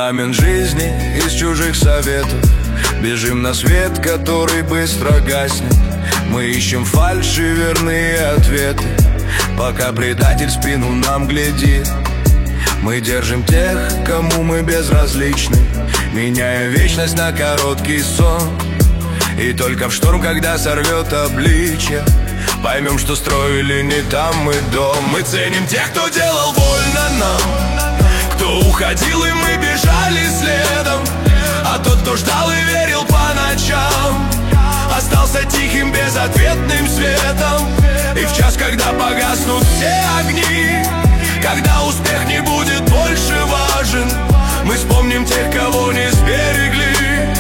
Фундамент жизни из чужих советов. Бежим на свет, который быстро гаснет. Мы ищем фальшь и верные ответы, пока предатель спину нам глядит. Мы держим тех, кому мы безразличны, меняя вечность на короткий сон. И только в шторм, когда сорвет обличье, поймем, что строили не там мы дом. Мы ценим тех, кто делал больно нам, кто уходил, и мы бежали следом. А тот, кто ждал и верил по ночам, остался тихим, безответным светом. И в час, когда погаснут все огни, когда успех не будет больше важен, мы вспомним тех, кого не сберегли,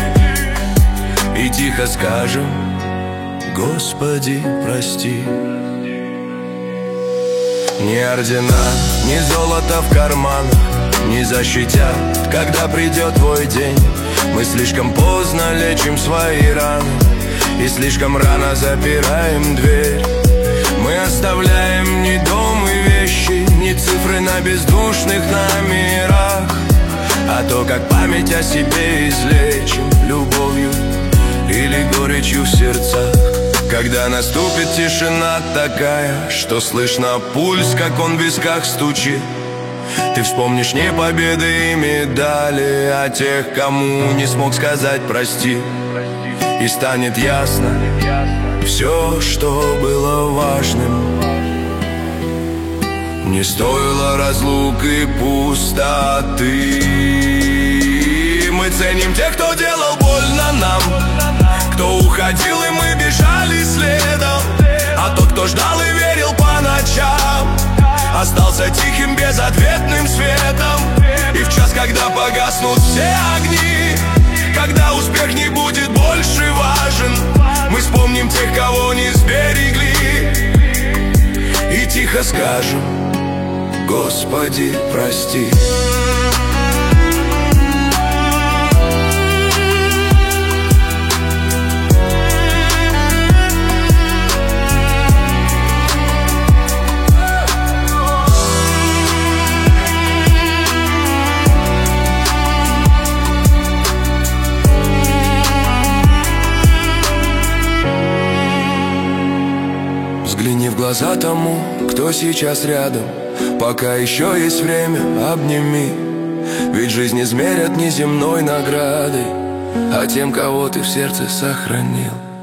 и тихо скажем: Господи, прости. Ни ордена, ни золото в карманах не защитят, когда придет твой день. Мы слишком поздно лечим свои раны и слишком рано запираем дверь. Мы оставляем ни дом и вещи, ни цифры на бездушных номерах, а то, как память о себе излечим любовью или горечью в сердцах. Когда наступит тишина такая, что слышно пульс, как он в висках стучит, ты вспомнишь не победы и медали, а тех, кому не смог сказать прости. И станет ясно все, что было важным. Не стоило разлук и пустоты. Мы ценим тех, кто делал больно нам, кто уходил, и мы бежали следом. А тот, кто ждал и верил по ночам, остался тихим, безответным светом. И в час, когда погаснут все огни, когда успех не будет больше важен, мы вспомним тех, кого не сберегли, и тихо скажем: Господи, прости. Взгляни в глаза тому, кто сейчас рядом, пока еще есть время, обними. Ведь жизнь измерят не земной наградой, а тем, кого ты в сердце сохранил.